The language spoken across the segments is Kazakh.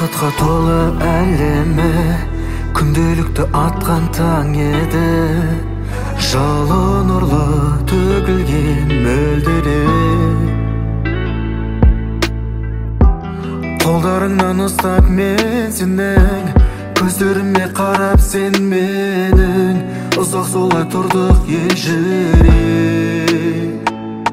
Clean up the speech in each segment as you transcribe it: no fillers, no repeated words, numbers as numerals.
шабытқа толы әлемі, күнделікті атқан таң еді. Жылы нұрлы төгілген мөлдіреп, қолдарыңнан ұстап мен сенің, көздеріме қарап сен менің. Ұзақ солай тұрдық ежірек,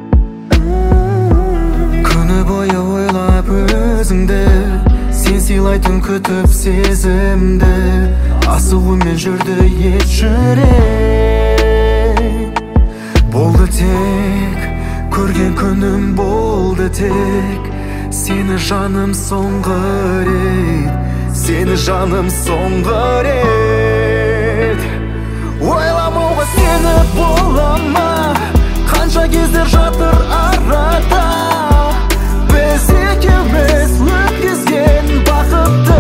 күні бойы ойлап өзіңді, сен сыйлайтын күтіп сезімді. Асығумен жүрді ет жүрек. Болды тек көрген күнім, болды тек сені жаным соңғы рет, сені жаным соңғы рет. Ойламауға сені бола ма, қанша кездер жатыр арада. Біз екеуміз өткізген бақытты.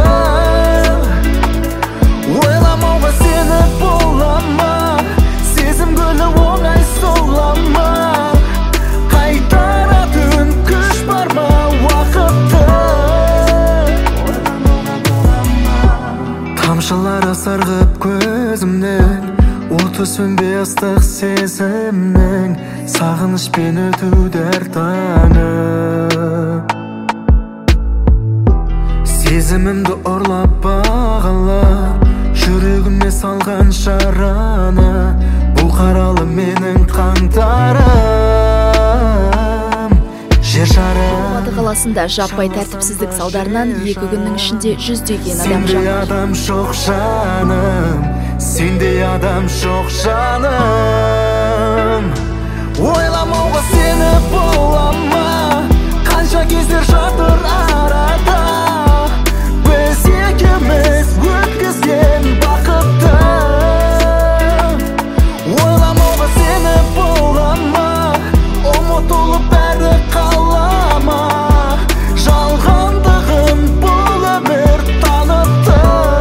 Ойламауға сені бола ма, сезім гүлі оңай сола ма. Қайтаратын күш бар ма уақытты. Тамшылары сырғып көзімнен, оты сөнбей ыстық сезімнің. Сағынышпен өтуді әр таңым, сезімімді ұрлап бағалап, жүрегіме салған жараны. Бұл қаралы менің қаңтарым. Жер шары Алматы қаласында жаппай тәртіпсіздік салдарынан 2 күннің ішінде 100-деген адам Сендей адам жоқ жаным, сендей адам жоқ жаным. Ойламауға сені бола ма, қанша кездер жатыр арада. Біз екеуміз өткізген бақытты. Ойламауға сені бола ма, ұмытылып бәрі қала ма. Жалғандығын бұл өмір танытты.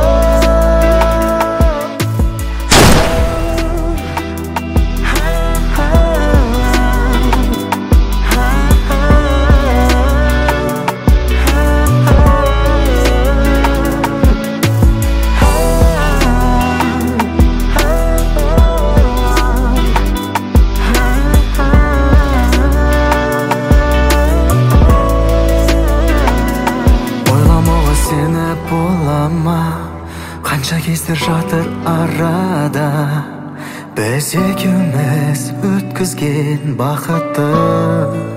Бола ма, қанша кездер жатыр арада. Біз екеуміз өткізген бақытты.